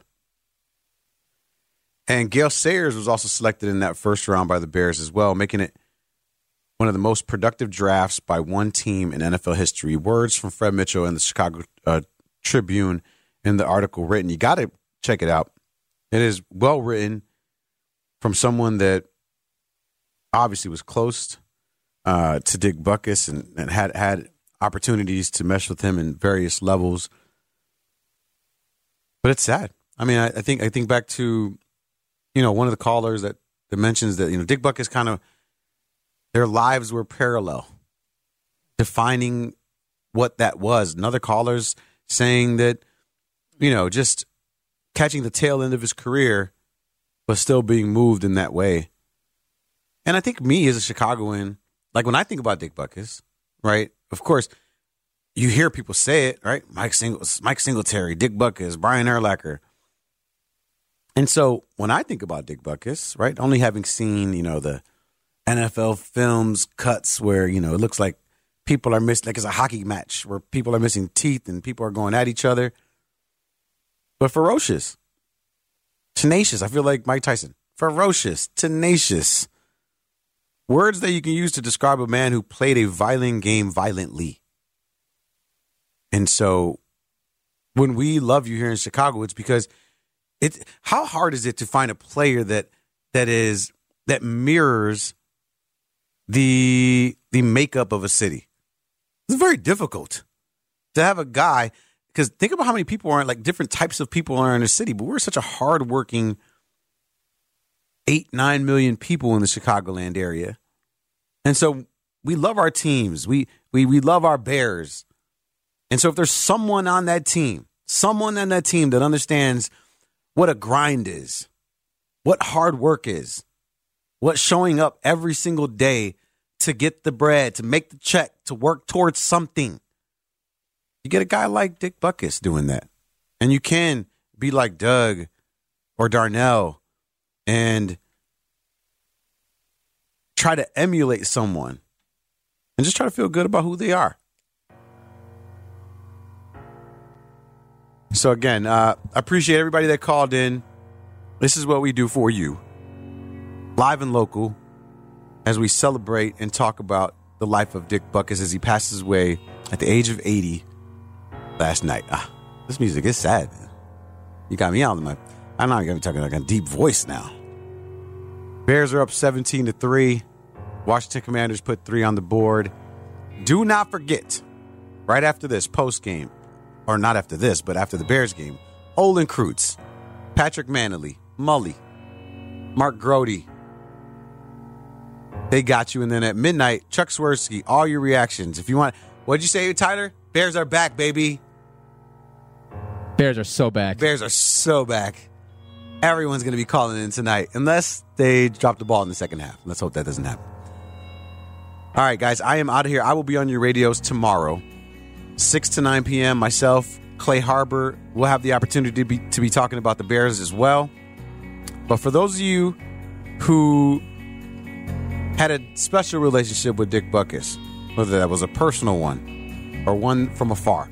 And Gale Sayers was also selected in that first round by the Bears as well, making it one of the most productive drafts by one team in N F L history. Words from Fred Mitchell and the Chicago uh, Tribune in the article written. You got to check it out. It is well written from someone that obviously was close uh, to Dick Butkus and, and had had opportunities to mesh with him in various levels. But it's sad. I mean, I, I think I think back to, you know, one of the callers that, that mentions that, you know, Dick Butkus kind of, their lives were parallel, defining what that was. Another caller's saying that, you know, just catching the tail end of his career, but still being moved in that way. And I think me as a Chicagoan, like when I think about Dick Butkus, right, of course, you hear people say it, right? Mike Singles, Mike Singletary, Dick Butkus, Brian Urlacher. And so when I think about Dick Butkus, right, only having seen, you know, the N F L films cuts where, you know, it looks like people are missing, like it's a hockey match where people are missing teeth and people are going at each other. But ferocious, tenacious. I feel like Mike Tyson. Ferocious, tenacious. Words that you can use to describe a man who played a violent game violently. And so when we love you here in Chicago, it's because it. How hard is it to find a player that that is that mirrors the the makeup of a city? It's very difficult to have a guy, because think about how many people are, like different types of people are in a city, but we're such a hardworking eight, nine million people in the Chicagoland area. And so we love our teams. We we we love our Bears. And so if there's someone on that team, someone on that team that understands what a grind is, what hard work is, what showing up every single day to get the bread, to make the check, to work towards something, you get a guy like Dick Butkus doing that. And you can be like Doug or Darnell and try to emulate someone and just try to feel good about who they are. So again, uh, I appreciate everybody that called in. This is what we do for you, live and local, as we celebrate and talk about the life of Dick Butkus as he passes away at the age of eighty last night. Ah, this music is sad. You got me out of my. I know I'm going to be talking like a deep voice now. Bears are up seventeen to three. Washington Commanders put three on the board. Do not forget, right after this post game, or not after this, but after the Bears game, Olin Kreutz, Patrick Manley, Mully, Mark Grody. They got you. And then at midnight, Chuck Swirsky, all your reactions. If you want, what'd you say, Tyler? Bears are back, baby. Bears are so back. Bears are so back. Everyone's going to be calling in tonight, unless they drop the ball in the second half. Let's hope that doesn't happen. All right, guys, I am out of here. I will be on your radios tomorrow, six to nine p.m. Myself, Clay Harbor, will have the opportunity to be, to be talking about the Bears as well. But for those of you who had a special relationship with Dick Butkus, whether that was a personal one or one from afar,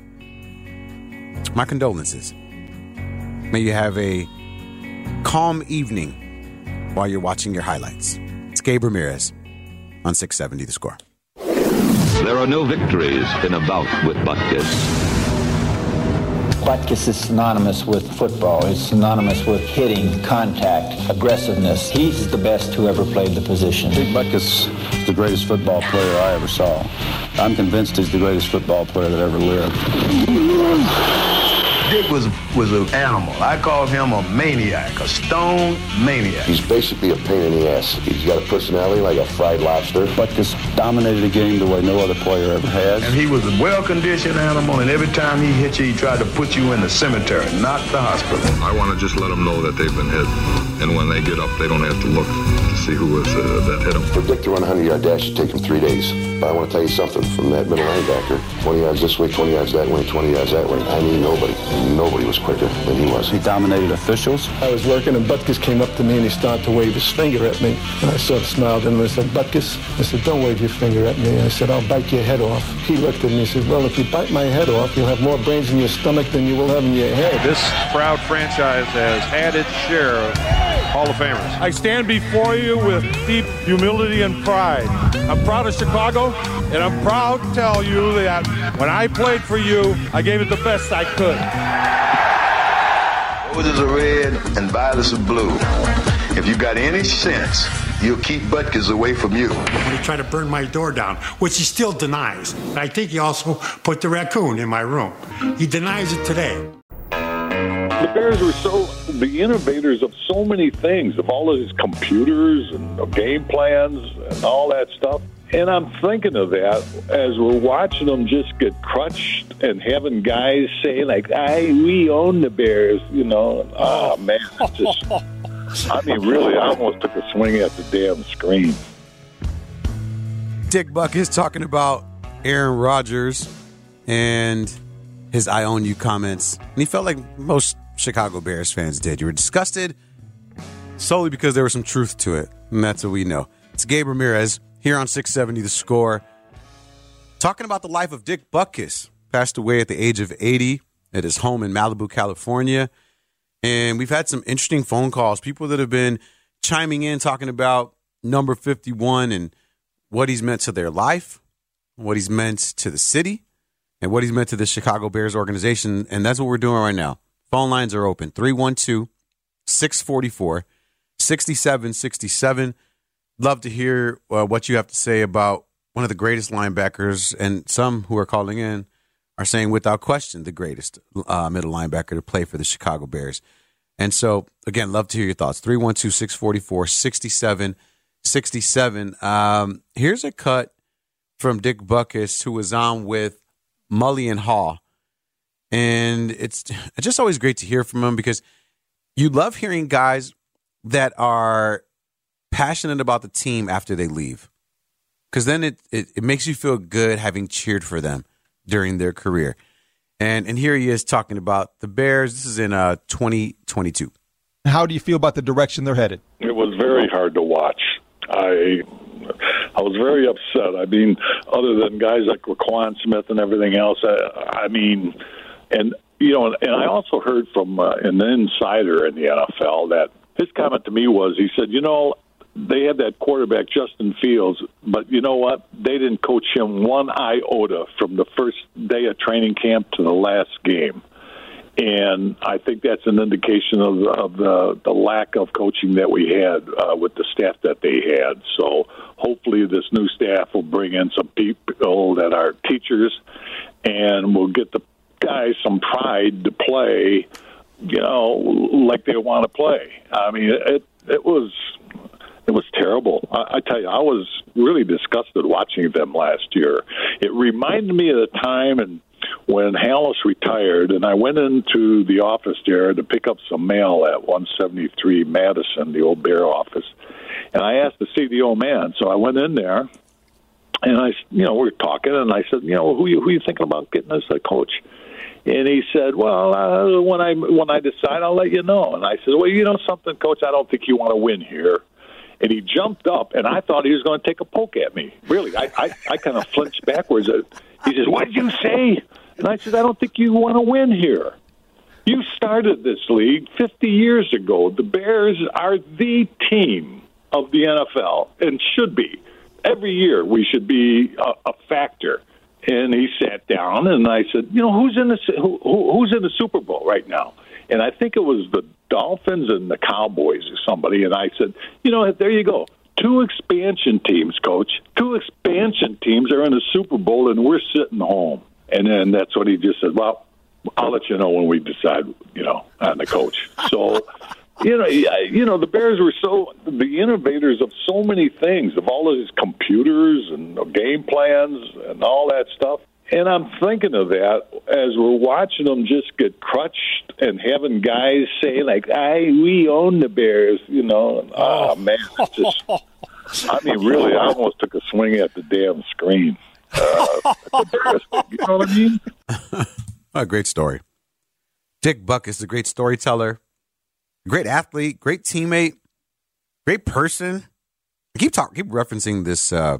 my condolences. May you have a calm evening while you're watching your highlights. It's Gabe Ramirez on six seventy The Score. There are no victories in a bout with Butkus. Butkus is synonymous with football. It's synonymous with hitting, contact, aggressiveness. He's the best who ever played the position. Dick Butkus is the greatest football player I ever saw. I'm convinced he's the greatest football player that ever lived. Dick was was an animal. I called him a maniac, a stone maniac. He's basically a pain in the ass. He's got a personality like a fried lobster. Butkus dominated the game the way no other player ever has. And he was a well-conditioned animal, and every time he hit you, he tried to put you in the cemetery, not the hospital. I want to just let them know that they've been hit. And when they get up, they don't have to look to see who was uh, that hit them. For Dick to run a hundred-yard dash, it take him three days. But I want to tell you something. From that middle linebacker, twenty yards this way, twenty yards that way, twenty yards that way. I mean, nobody, nobody was quicker than he was. He dominated officials. I was working, and Butkus came up to me, and he started to wave his finger at me. And I sort of smiled at him and I said, Butkus, I said, don't wave your finger at me. I said, I'll bite your head off. He looked at me and said, well, if you bite my head off, you'll have more brains in your stomach than you will have in your head. This proud franchise has had its share of Hall of Famers. I stand before you with deep humility and pride. I'm proud of Chicago, and I'm proud to tell you that when I played for you, I gave it the best I could. Roses are red and violets are blue. If you got any sense, you'll keep Butkus away from you. When he tried to burn my door down, which he still denies. I think he also put the raccoon in my room. He denies it today. The Bears were so the innovators of so many things, of all of these computers and game plans and all that stuff. And I'm thinking of that as we're watching them just get crushed and having guys say, like, I, we own the Bears, you know. Oh, man, it's just, I mean, really, I almost took a swing at the damn screen. Dick Butkus talking about Aaron Rodgers and his I own you comments. And he felt like most Chicago Bears fans did. You were disgusted solely because there was some truth to it. And that's what we know. It's Gabe Ramirez here on six seventy The Score, talking about the life of Dick Butkus. Passed away at the age of eighty at his home in Malibu, California. And we've had some interesting phone calls. People that have been chiming in, talking about number fifty-one and what he's meant to their life, what he's meant to the city, and what he's meant to the Chicago Bears organization. And that's what we're doing right now. Phone lines are open. three one two, six four four, six seven six seven. Love to hear uh, what you have to say about one of the greatest linebackers, and some who are calling in are saying without question the greatest uh, middle linebacker to play for the Chicago Bears. And so, again, love to hear your thoughts. three one two, six four four, six seven six seven. Um, here's a cut from Dick Butkus, who was on with Mully and Haw. And it's, it's just always great to hear from him because you love hearing guys that are passionate about the team after they leave, because then it, it it makes you feel good having cheered for them during their career. And and here he is talking about the Bears. This is in uh twenty twenty-two. How do you feel about the direction they're headed? It was very hard to watch. I I was very upset. I mean, other than guys like Raquan Smith and everything else, I, I mean, and you know, and I also heard from uh, an insider in the N F L that his comment to me was, he said, you know, they had that quarterback, Justin Fields, but you know what? They didn't coach him one iota from the first day of training camp to the last game. And I think that's an indication of, of the, the lack of coaching that we had uh, with the staff that they had. So hopefully this new staff will bring in some people that are teachers, and we'll get the guys some pride to play, you know, like they want to play. I mean, it it was it was terrible. I, I tell you, I was really disgusted watching them last year. It reminded me of the time and when Hallis retired, and I went into the office there to pick up some mail at one seventy-three Madison, the old Bear office, and I asked to see the old man. So I went in there, and I, you know, we were talking, and I said, you know, who you who you thinking about getting as a coach? And he said, well, uh, when I when I decide, I'll let you know. And I said, well, you know something, Coach, I don't think you want to win here. And he jumped up, and I thought he was going to take a poke at me. Really, I I, I kind of flinched backwards. He says, what did you say? And I said, I don't think you want to win here. You started this league fifty years ago. The Bears are the team of the N F L and should be. Every year we should be a, a factor. And he sat down, and I said, you know, who's in the who, who's in the Super Bowl right now? And I think it was the Dolphins and the Cowboys or somebody. And I said, you know, there you go. Two expansion teams, Coach. Two expansion teams are in the Super Bowl, and we're sitting home. And then that's what he just said, well, I'll let you know when we decide, you know, on the coach. So, you know, you know, the Bears were so the innovators of so many things, of all of these computers and game plans and all that stuff. And I'm thinking of that as we're watching them just get crushed and having guys say, like, I, we own the Bears, you know. And, oh, man, it's just, I mean, really, I almost took a swing at the damn screen. Uh, you know what I mean? A great story. Dick Butkus, a great storyteller, great athlete, great teammate, great person. I keep talking, keep referencing this uh,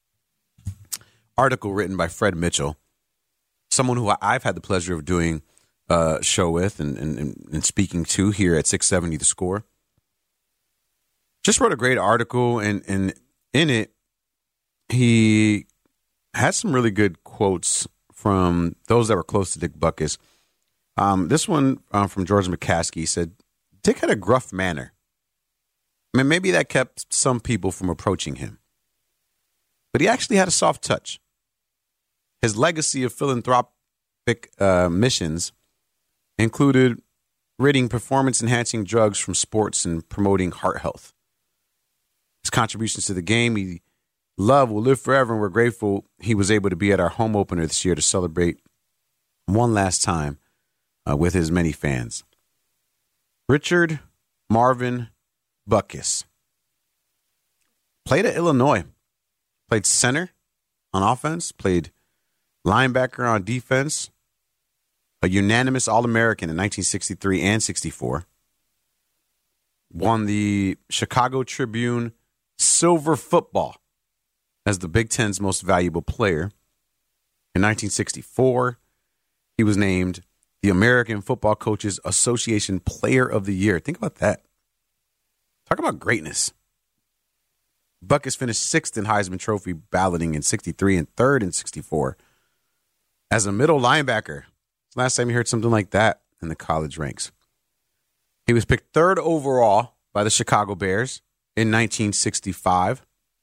article written by Fred Mitchell, someone who I've had the pleasure of doing a show with and, and, and speaking to here at six seventy The Score. Just wrote a great article, and, and in it, he had some really good quotes from those that were close to Dick Butkus. Um, this one um, from George McCaskey said, Dick had a gruff manner. I mean, maybe that kept some people from approaching him. But he actually had a soft touch. His legacy of philanthropic uh, missions included ridding performance-enhancing drugs from sports and promoting heart health. His contributions to the game, he love will live forever, and we're grateful he was able to be at our home opener this year to celebrate one last time uh, with his many fans. Richard Marvin Butkus played at Illinois, played center on offense, played linebacker on defense, a unanimous All-American in nineteen sixty-three and sixty-four, won the Chicago Tribune Silver Football as the Big Ten's most valuable player. In nineteen sixty-four, he was named the American Football Coaches Association Player of the Year. Think about that. Talk about greatness. Butkus finished sixth in Heisman Trophy balloting in sixty-three and third in sixty-four. As a middle linebacker, last time you heard something like that in the college ranks. He was picked third overall by the Chicago Bears in nineteen sixty-five.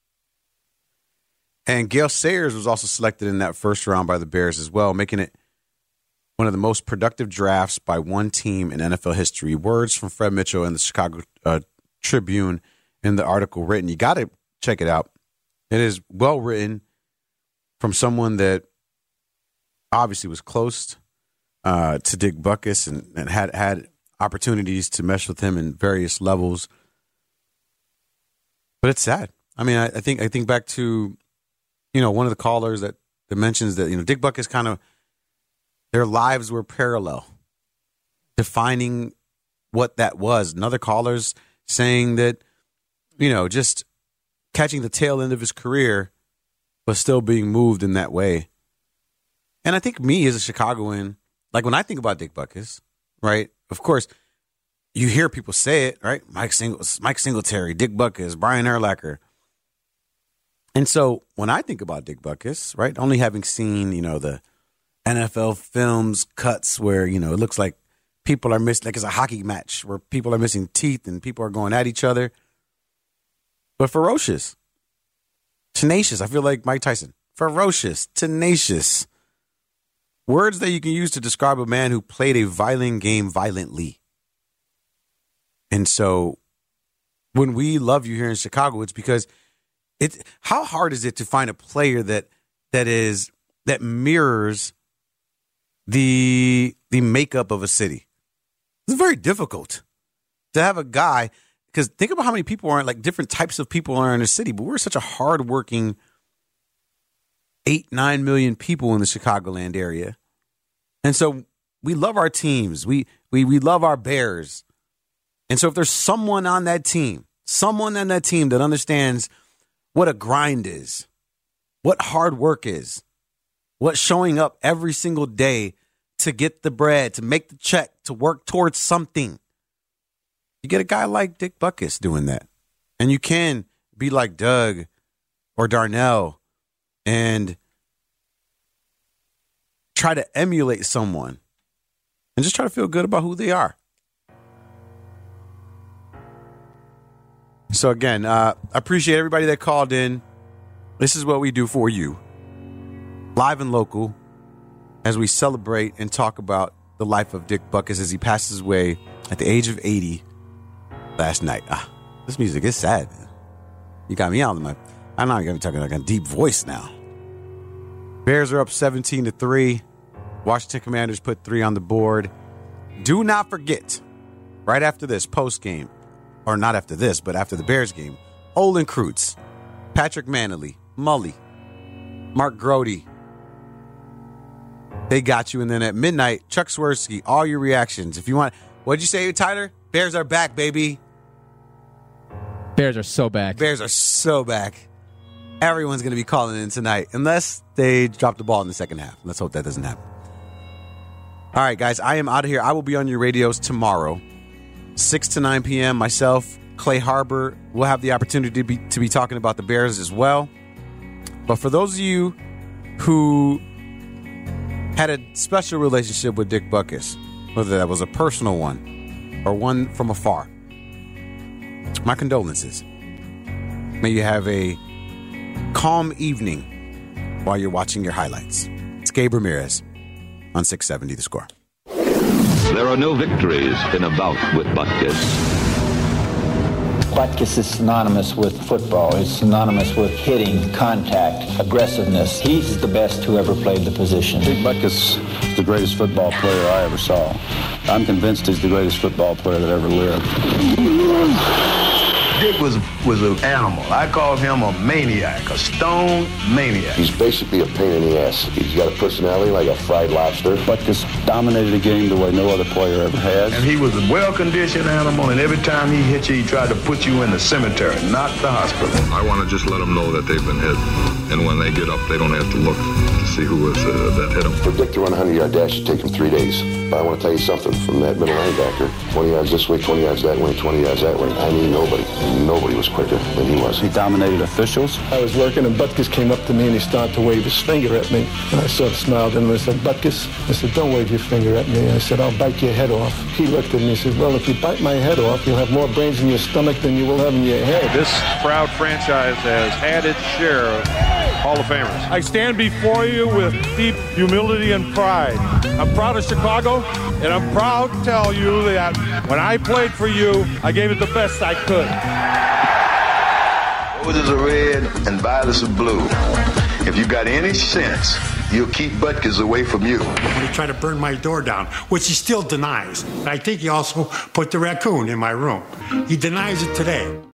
And Gale Sayers was also selected in that first round by the Bears as well, making it one of the most productive drafts by one team in N F L history. Words from Fred Mitchell in the Chicago uh, Tribune in the article written. You got to check it out. It is well written from someone that obviously was close uh, to Dick Butkus and, and had had opportunities to mesh with him in various levels. But it's sad. I mean, I, I think I think back to, you know, one of the callers that, that mentions that, you know, Dick Butkus kind of, their lives were parallel, defining what that was. Another caller's saying that, you know, just catching the tail end of his career, but still being moved in that way. And I think me as a Chicagoan, like when I think about Dick Butkus, right? Of course, you hear people say it, right? Mike Singles, Mike Singletary, Dick Butkus, Brian Urlacher. And so when I think about Dick Butkus, right, only having seen, you know, the N F L films cuts where, you know, it looks like people are missing, like it's a hockey match where people are missing teeth and people are going at each other. But ferocious, tenacious. I feel like Mike Tyson. Ferocious, tenacious. Words that you can use to describe a man who played a violent game violently. And so when we love you here in Chicago, it's because it. How hard is it to find a player that that is that mirrors the the makeup of a city? It's very difficult to have a guy, because think about how many people are, like different types of people are in a city, but we're such a hardworking eight, nine million people in the Chicagoland area. And so we love our teams. We we we love our Bears. And so if there's someone on that team, someone on that team that understands what a grind is, what hard work is, what showing up every single day to get the bread, to make the check, to work towards something, you get a guy like Dick Butkus doing that. And you can be like Doug or Darnell and try to emulate someone and just try to feel good about who they are. So again, uh, I appreciate everybody that called in. This is what we do for you, live and local, as we celebrate and talk about the life of Dick Butkus as he passes away at the age of eighty last night. Ah, this music is sad, man. You got me out of my, I know I'm going to be talking like a deep voice now. Bears are up seventeen to three. Washington Commanders put three on the board. Do not forget, right after this post game, or not after this, but after the Bears game, Olin Kreutz, Patrick Manley, Mully, Mark Grody. They got you. And then at midnight, Chuck Swirsky, all your reactions. If you want, what'd you say, Tyler? Bears are back, baby. Bears are so back. Bears are so back. Everyone's going to be calling in tonight, unless they drop the ball in the second half. Let's hope that doesn't happen. All right, guys, I am out of here. I will be on your radios tomorrow, six to nine p.m. Myself, Clay Harbor, will have the opportunity to be, to be talking about the Bears as well. But for those of you who had a special relationship with Dick Butkus, whether that was a personal one or one from afar, my condolences. May you have a calm evening while you're watching your highlights. It's Gabe Ramirez on six seventy The Score. There are no victories in a bout with Butkus. Butkus is synonymous with football. It's synonymous with hitting, contact, aggressiveness. He's the best who ever played the position. Dick Butkus is the greatest football player I ever saw. I'm convinced he's the greatest football player that ever lived. Dick was was an animal. I called him a maniac, a stone maniac. He's basically a pain in the ass. He's got a personality like a fried lobster. Butkus dominated the game the way no other player ever has. And he was a well-conditioned animal, and every time he hit you, he tried to put you in the cemetery, not the hospital. I want to just let them know that they've been hit. And when they get up, they don't have to look to see who was uh, that hit them. For Dick to run a hundred-yard dash, it take him three days. But I want to tell you something. From that middle linebacker, twenty yards this way, twenty yards that way, twenty yards that way, I mean nobody. Nobody was quicker than he was. He dominated officials. I was working and Butkus came up to me and he started to wave his finger at me. And I sort of smiled at him and I said, Butkus, I said, don't wave your finger at me. I said, I'll bite your head off. He looked at me and said, well, if you bite my head off, you'll have more brains in your stomach than you will have in your head. This proud franchise has had its share of Hall of Famers. I stand before you with deep humility and pride. I'm proud of Chicago, and I'm proud to tell you that when I played for you, I gave it the best I could. Roses are red and violets are blue. If you got any sense, you'll keep Butkus away from you. When he tried to burn my door down, which he still denies. I think he also put the raccoon in my room. He denies it today.